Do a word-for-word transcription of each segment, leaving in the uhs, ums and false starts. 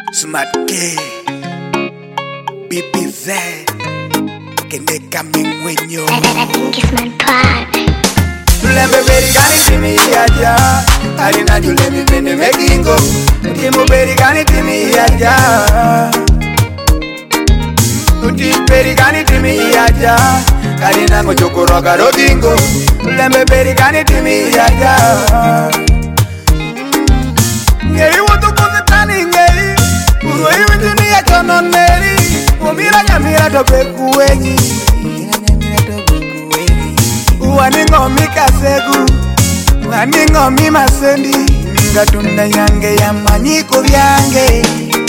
Smart K, B P Z, Kende coming when you. I think it's my part. Tulembe beri gani timi aja, alina jule mi bende mekingo. Timu beri gani timi aja, Tuti beri gani timi aja, alina ngojoko roga rodingo. Tulembe beri gani timi aja. Ngeri woto kone tani ngeri, uro iwi dunia kono neri. Umira nyamira tope kuwengi, Waningo mikasegu, waningo mimasendi. Ngatunda nyange ya manyiko vyange.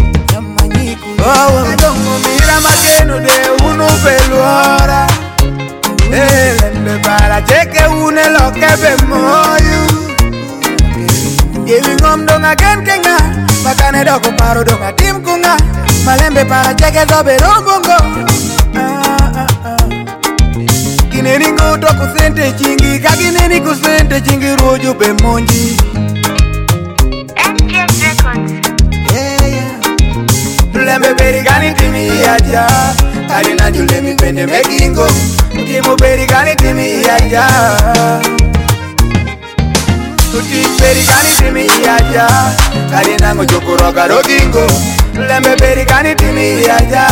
Oh, adongo mira mageno de unu peluora. Elembe para cheke une lokebe moyu. Yewi ngom donga gen kenga, makane doko paro donga tim kunga. Malembe para cheke zobe rombongo. Kineni ngoto kusente chingi, kagineni kusente chingi rojo be monji. M J Records. Yeah, yeah. Tulembe beri gani timi aja, alina jule mi bende mekingo. Timu beri gani timi aja, Tuti beri gani timi aja, alina ngojoko roga rodingo. Tulembe beri gani timi aja.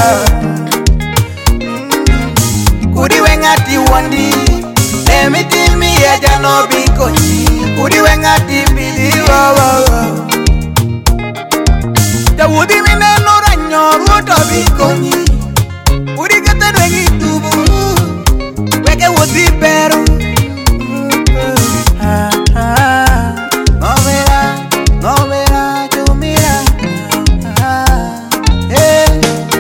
Kudi wengati wandi, emi timi aja no bikonyi. Kudi wengati bidi wo wo wo. Tawudi mine nora nyoru to bikonyi. Kudi kete dwengi tubu, weke wodi peru. Nomera, nomera, chumira. Hey.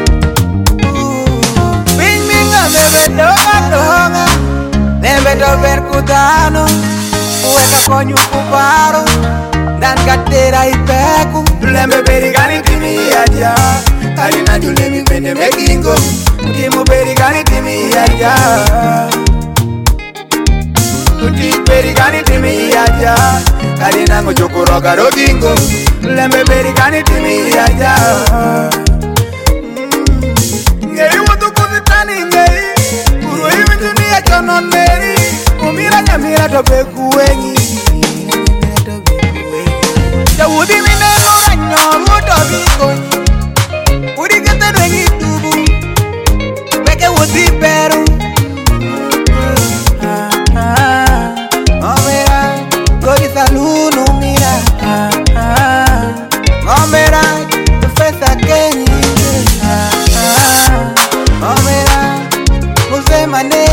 Donga, nembe to percutano, ueka konyu kuparo, dan katera ipeku. Tulembe beri gani timi aja, alina jule mi bende mekingo. Timu beri gani timi aja, Tuti beri gani timi aja, alina ngojoko roga rodingo. Tulembe beri gani timi aja. Ngeri wotu kuzitani ngeri, uro iwi dunia kono neri. Umira nyamira tope kuwengi, Tawudi mine nura nyoru to bikonyi. Udi kete dwengi tubu, weke wodi peru. Omera, gori salunu mira. Omera, tufesa kenyi. Omera, Muse mane